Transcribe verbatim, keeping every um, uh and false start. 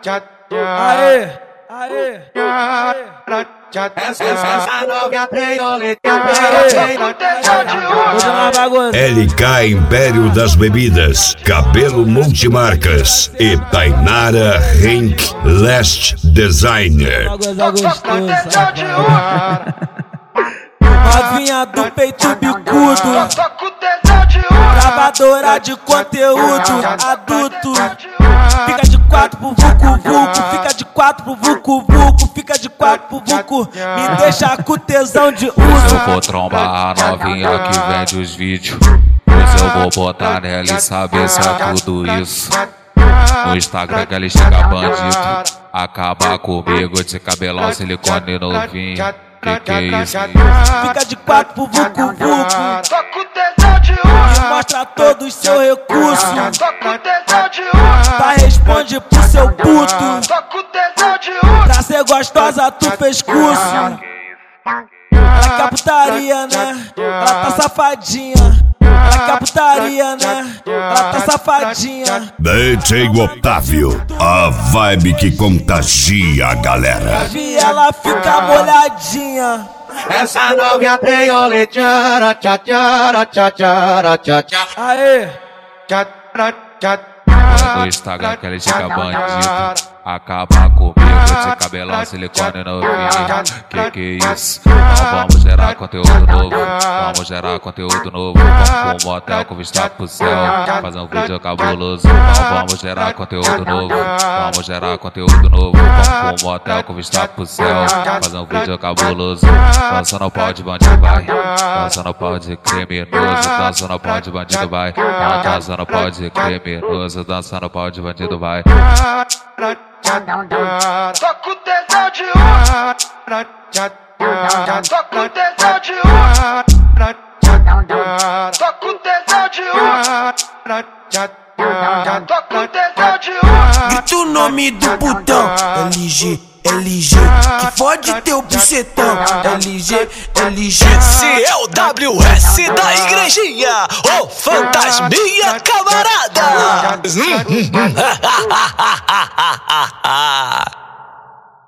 Aê, aê, aê. Essa novinha treinoleta. L K Império das Bebidas, Cabelo Multimarcas e Tainara Henk Last Designer. Novinha do peito bicudo, gravadora de conteúdo adulto. Fica de quatro pro vucu vucu, fica de quatro pro vucu vucu, fica de quatro pro vucu. Me deixa com tesão de uso. Eu vou trombar a novinha que vende os vídeos, pois eu vou botar nela e saber se é tudo isso. No Instagram que ela chega bandido, acaba comigo de cabelão, silicone novinho. Que que é isso? Fica de quatro pro vucu vucu, Só com tesão de uso. e mostra todo o seu recurso. Só com tesão de uso. Tá, responde pro seu puto. Só com tesão de uso. Pra ser gostosa tu fez curso. Ela quer putaria, né? Ela tá safadinha. Ela quer putaria, né? Ela tá safadinha. D J Otávio, a vibe que contagia a galera. Vi ela fica molhadinha. Essa novinha treinoleta. Tchá, tchá, tchá, tchá, tchá, tchá. Aê, Tchá, tchá. No Instagram que ela chega bandido, acaba comigo de cabelão, silicone novinho. Que que é isso? Então vamos gerar conteúdo novo, vamos gerar conteúdo novo. Vamos pro motel com vista pro céu, fazer um vídeo cabuloso. Então vamos gerar conteúdo novo, vamos gerar conteúdo novo. Vamos pro motel com vista pro céu, fazer um vídeo cabuloso. Dança no pau de bandido vai, dança no pau de criminoso, dança no pau de bandido vai, dança no pau de criminoso, dança no pau de bandido vai. Só com tesão de uso. Só com tesão de uso. Só com tesão de uso. Só com tesão de uso. Grita o nome do putão, L G, L G, que fode teu bucetão, L G, L G. Esse é o W S da igrejinha, ô fantasminha camarada.